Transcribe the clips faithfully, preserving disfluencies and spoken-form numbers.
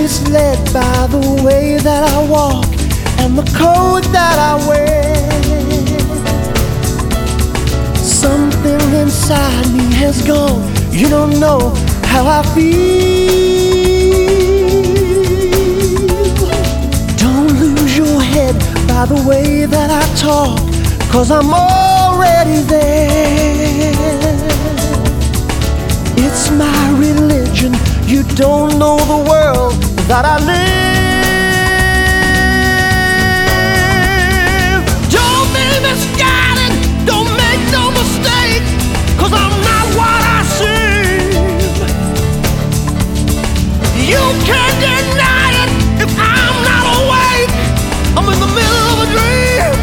misled by the way that I walk and the coat that I wear. Something inside me has gone. You don't know how I feel. Don't lose your head by the way that I talk, 'cause I'm already there. It's my religion. You don't know the world that I live. Don't be misguided, don't make no mistake, 'cause I'm not what I seem. You can't deny it if I'm not awake. I'm in the middle of a dream.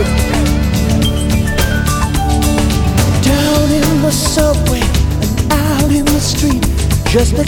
Down in the subway and out in the street, just a